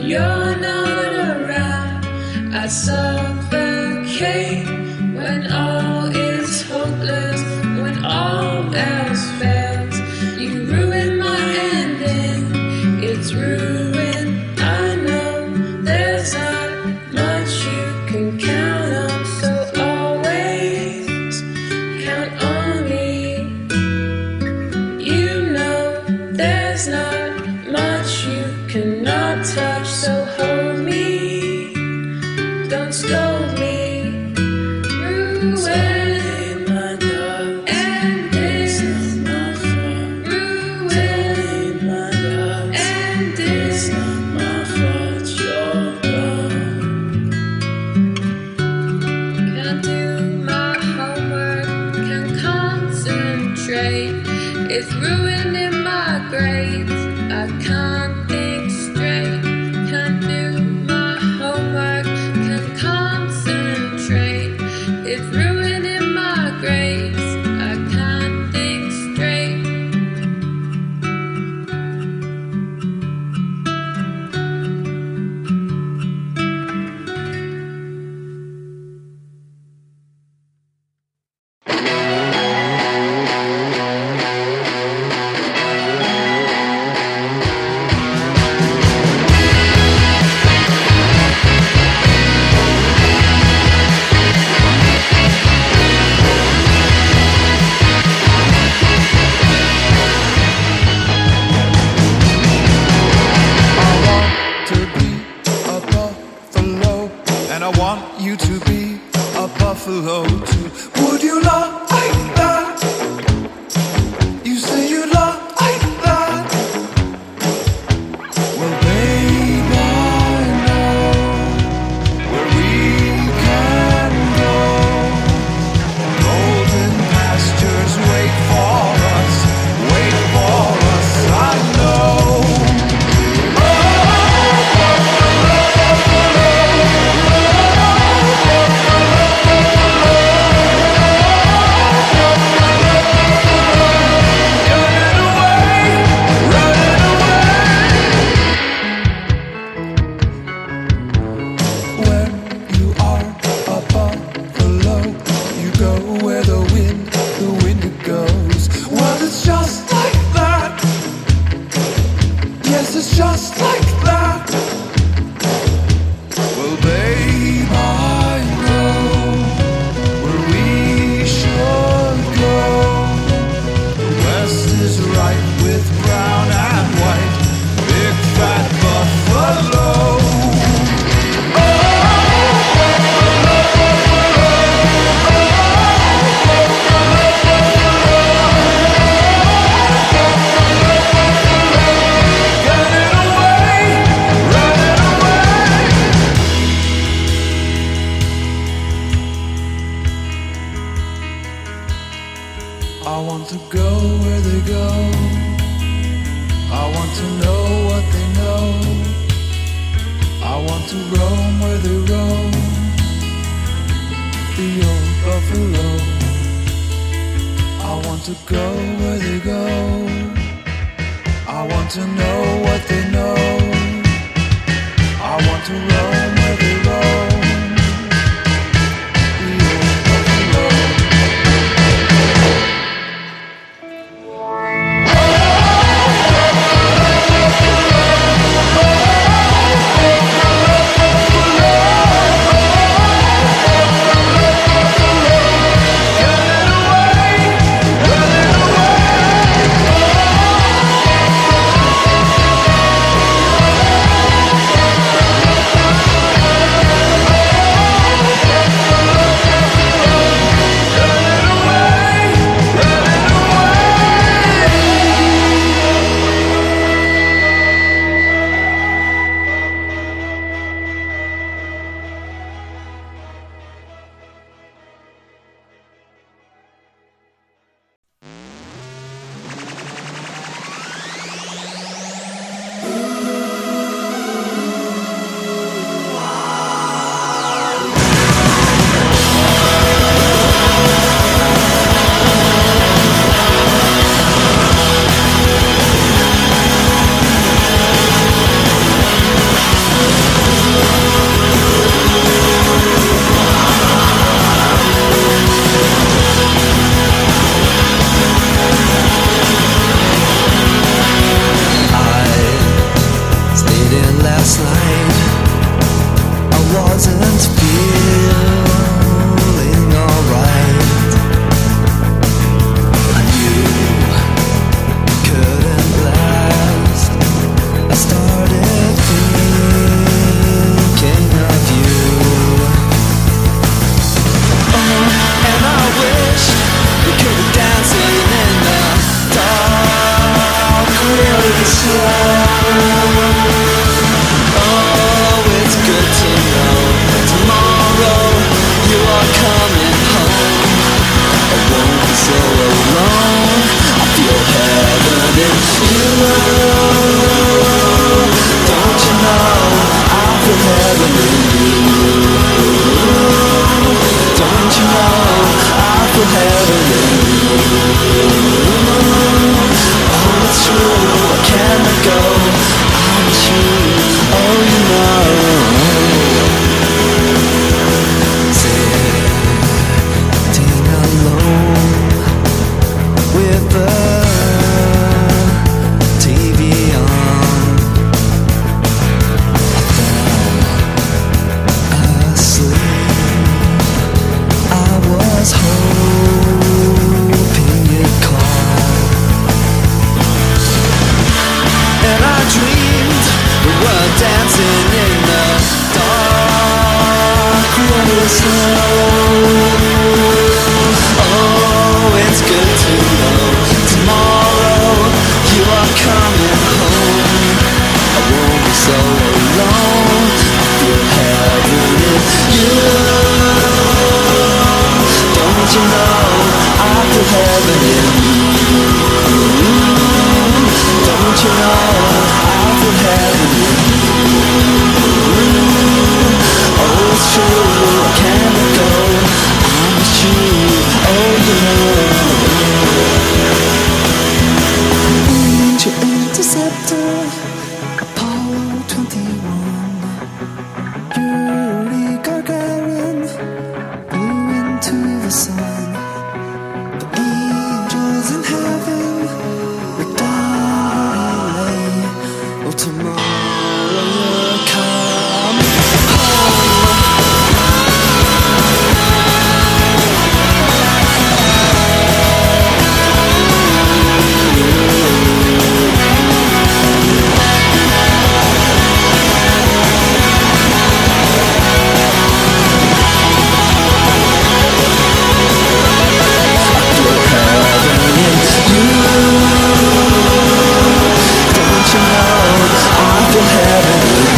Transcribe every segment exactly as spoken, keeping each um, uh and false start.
you're not around, I suffocate when all is hopeless, when all else fails. You ruin my ending, it's ruined. I know there's not much you can count on, so always count on me. You know there's not much you cannot touch, so hold me, don't scold me. Ruin my love, and this is not fault. Ruin my love, and this is not my fault. Your love. Can't do my homework, can't concentrate. It's ruining my grades. I can't think straight. Can't do my homework, can't concentrate. It's ruining my grades. I can't think straight. And I want you to be a buffalo too. Would you love like that? You say you love like that. Well, babe, I know where we can go. Golden pastures wait for us, wait for us, I know. It's just like that. Well, babe, I know where we should go. The West is ripe with brown and white, big fat buffalo. I want to go where they go. I want to know what they know. I want to roam where they roam. The old buffalo. I want to go where they go. I want to know what they know. I want to roam where they roam. Running away, running away. snow. Oh, it's good to know tomorrow you are coming home. I won't be so alone. I feel heaven in you. Don't you know I feel heaven in you? Don't you know I feel heaven in you? Oh, it's true, I can't let go. I'm with you, oh you know. Angel interceptor, Apollo twenty-one, Yuri Gagarin blew into the sun. The angels in heaven look down where he lay. Oh, tomorrow you'll come home. Don't you know I feel heaven?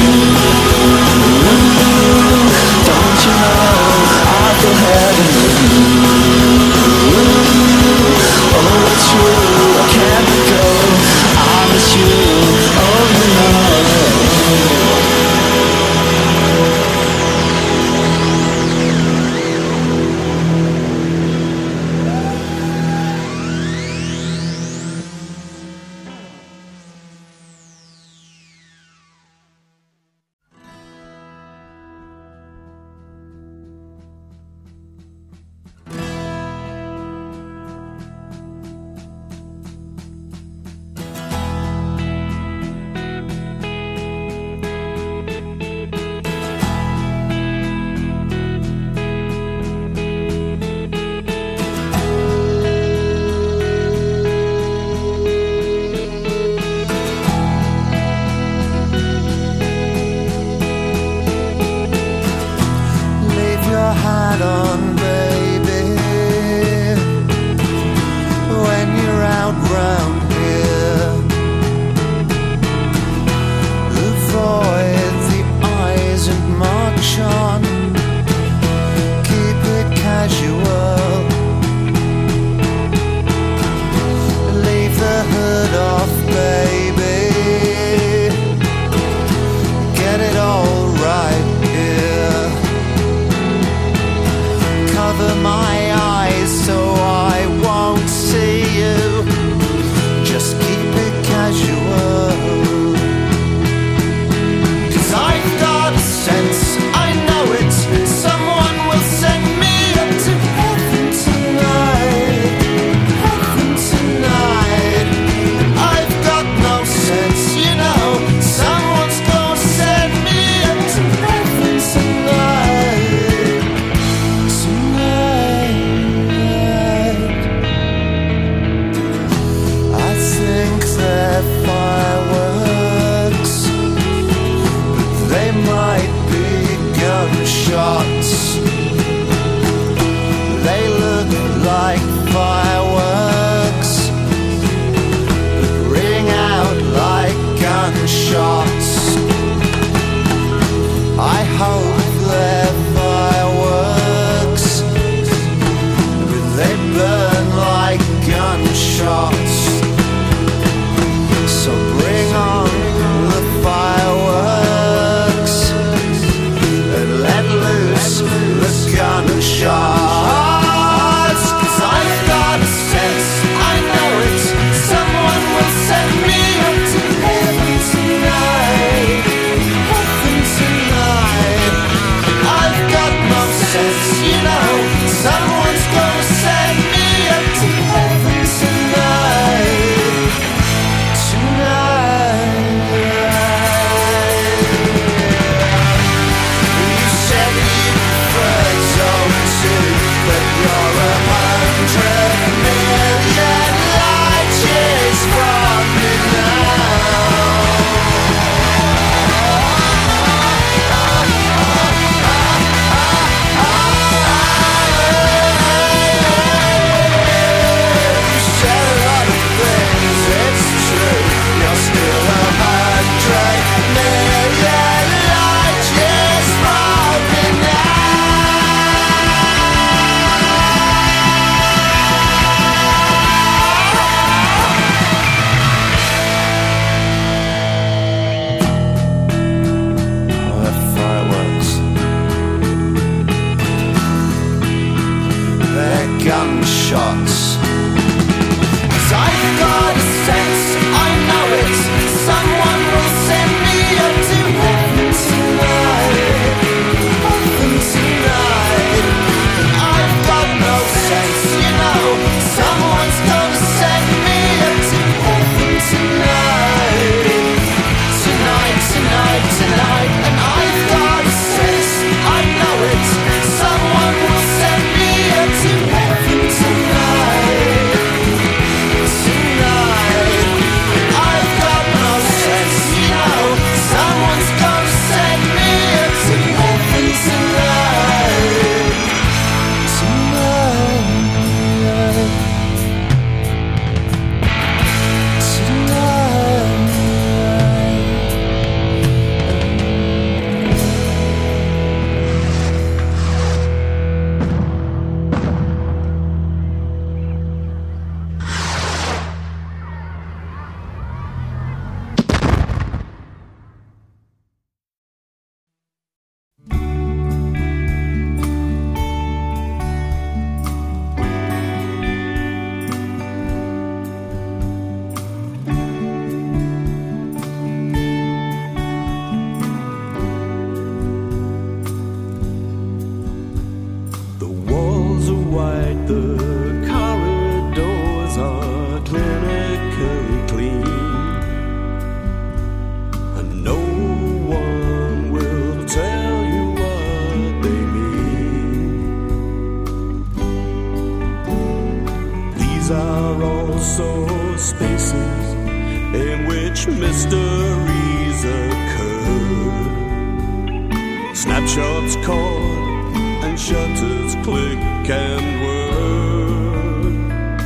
shots caught and shutters click and whir.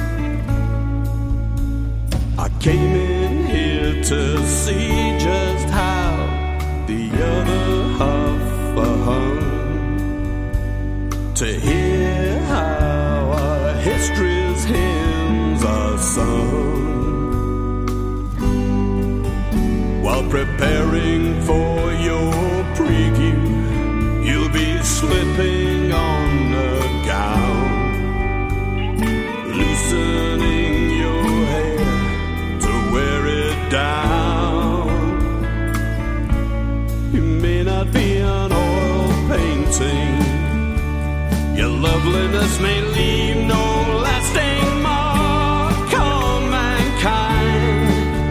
I came in here to see just how the other half are hung, to hear how our history's hymns are sung, while preparing for your preview. You'll be slipping on a gown, loosening your hair to wear it down. You may not be an oil painting, your loveliness may leave no lasting mark on mankind,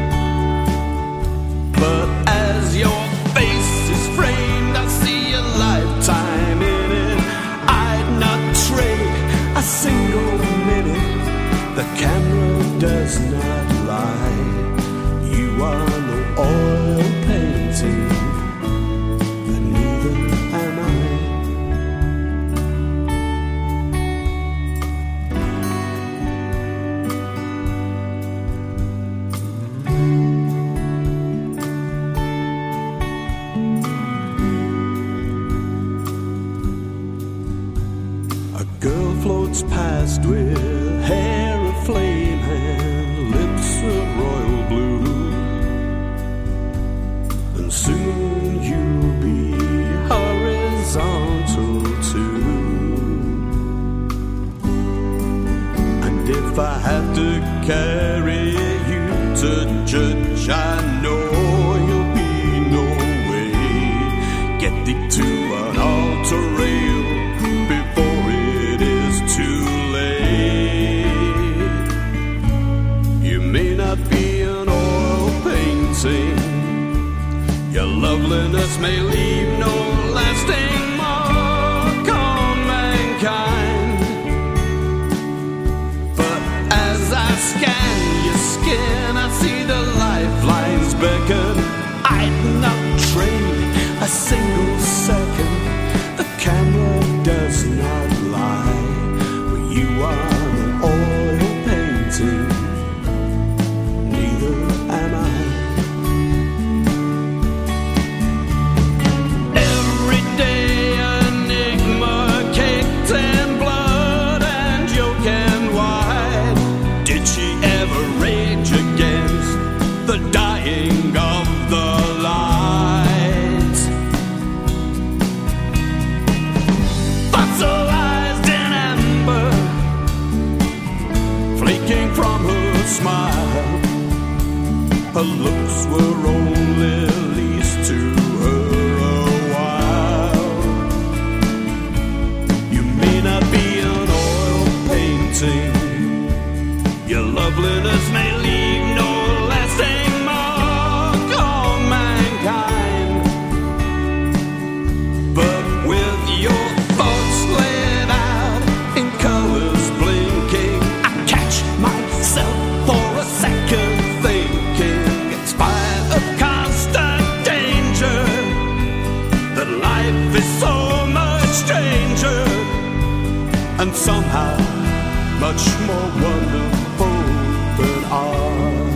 but as your face is framed, I see a lifetime in it. I'd not trade a single minute. The camera does not lie. You are no oil painting, and neither am I. Floats past with hair aflame and lips of royal blue, and soon you'll be horizontal too. And if I have to carry you to church, I know you'll be no way. Get thee to an altar rail before it is too late. You may not be an oil painting, your loveliness may leave no lasting mark on mankind, but as I scan your skin, I see the lifelines beckon. I'd not trade a single second. The camera does not lie. You are an oil painting, neither am I. Every day enigma caked in blood and yolk and white. Did she ever rage against the dying of the light? Fossilized in amber, flaking from her smile, her looks were only leased to her a while. You may not be an oil painting, your loveliness may leave no lasting mark on mankind, but with your thoughts laid out in colors blinking, I catch myself for a second thinking, in spite of constant danger, that life is so much stranger, and somehow much more wonderful than art.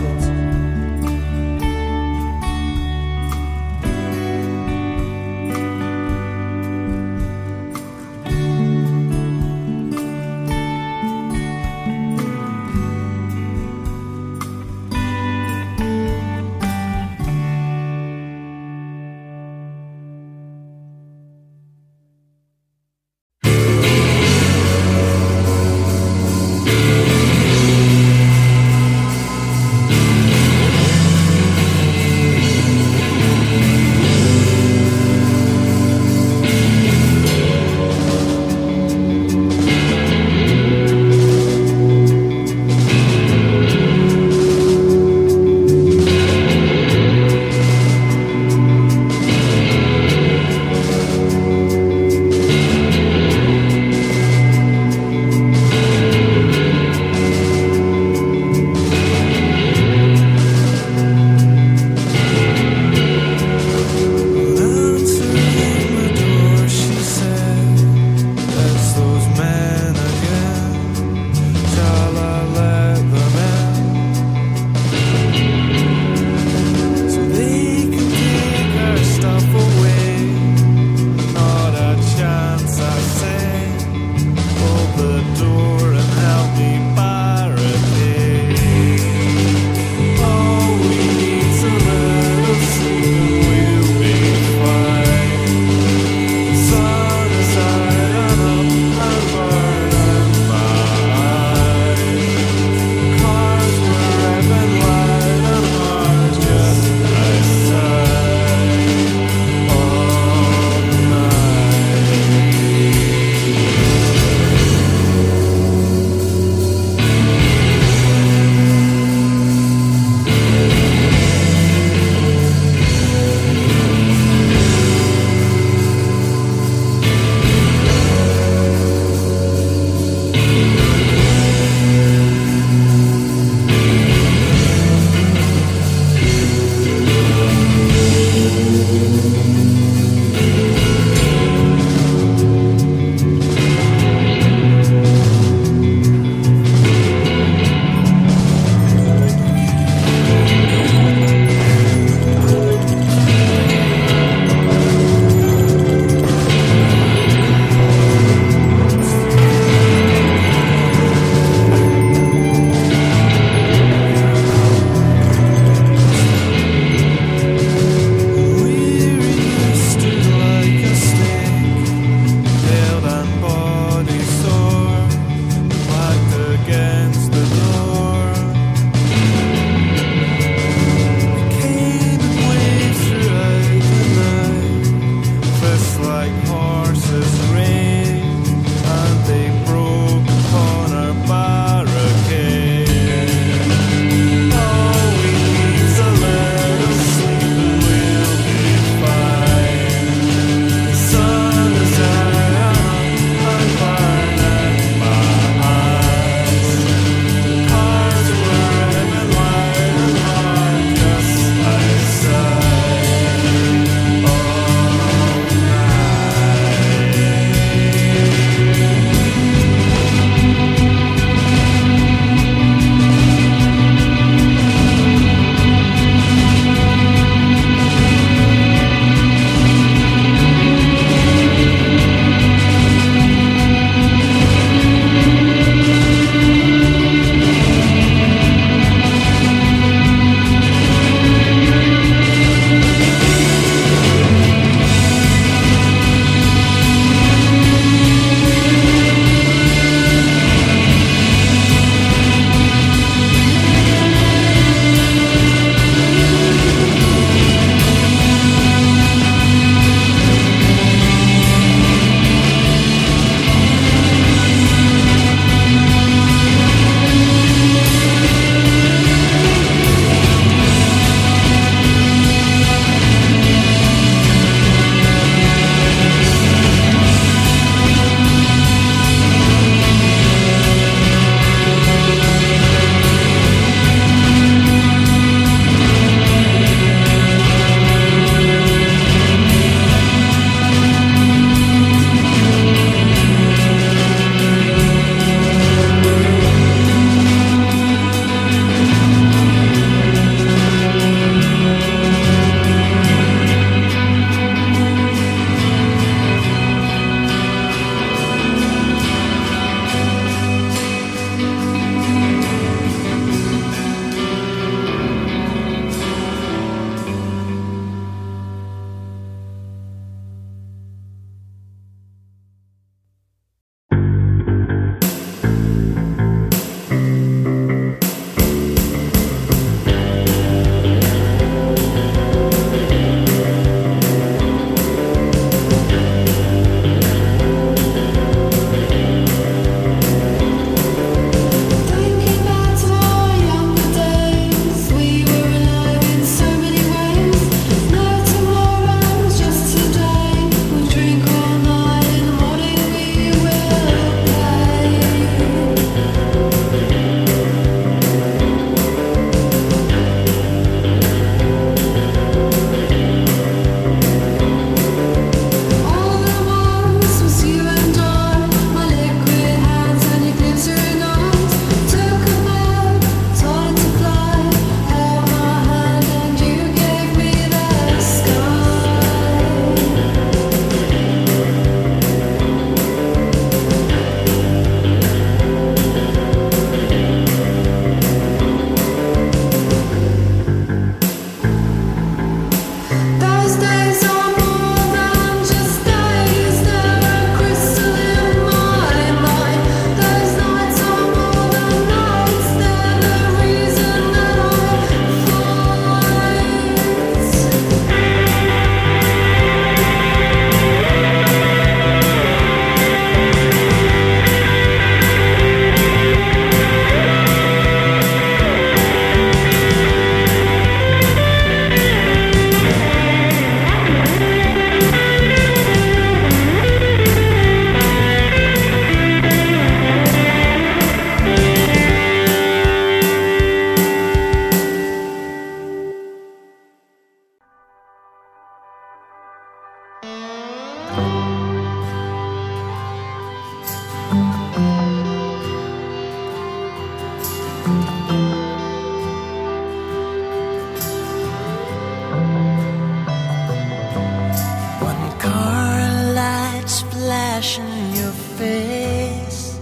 One car lights flash in your face.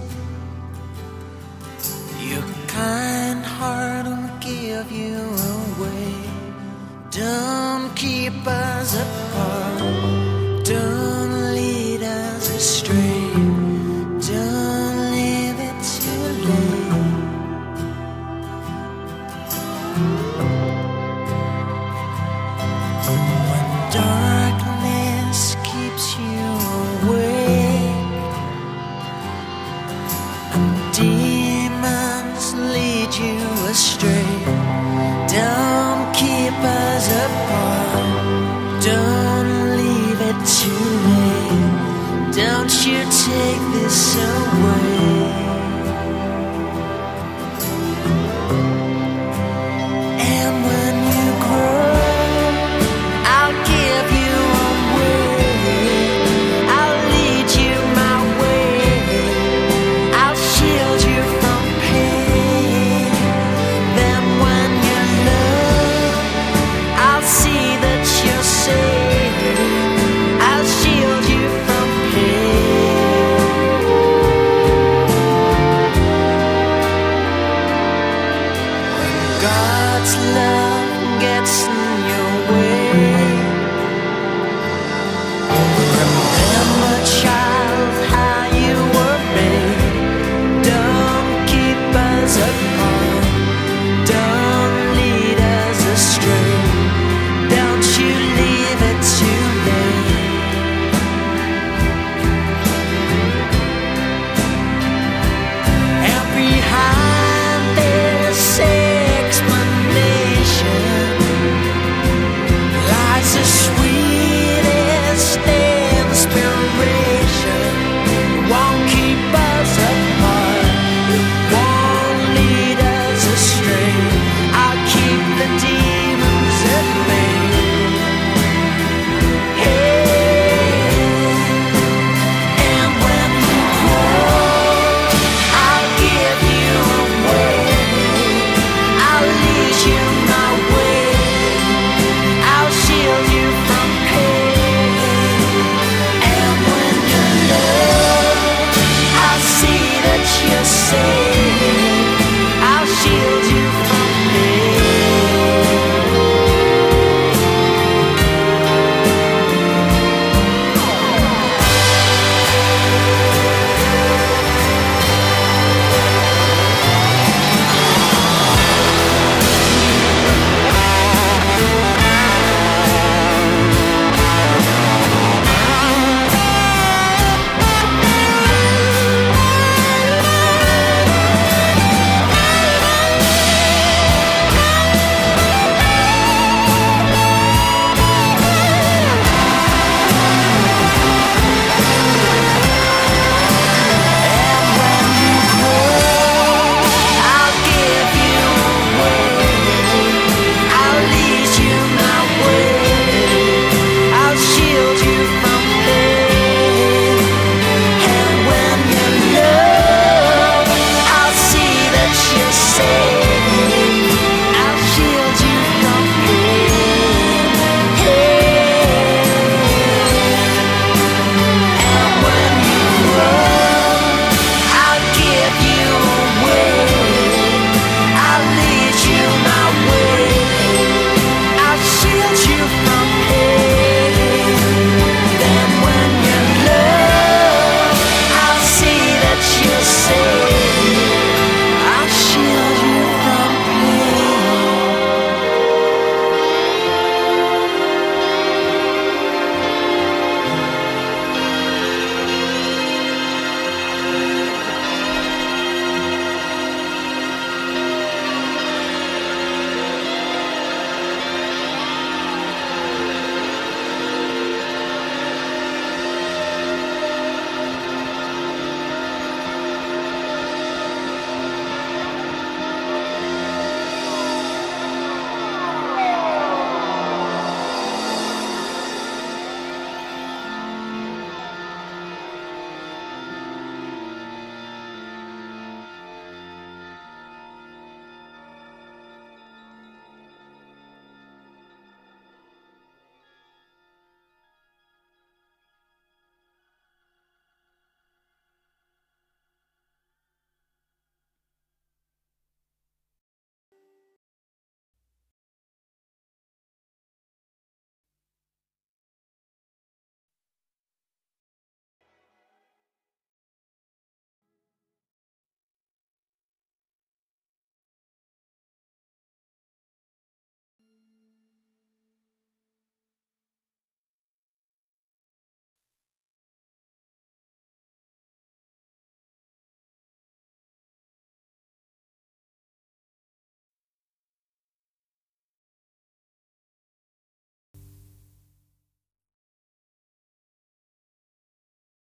Your kind heart will give you away. Don't keep us apart. Don't lead us astray. Don't leave it too late. When darkness keeps you awake and demons lead you astray, don't keep us apart. Don't leave it too late. Don't you take this away.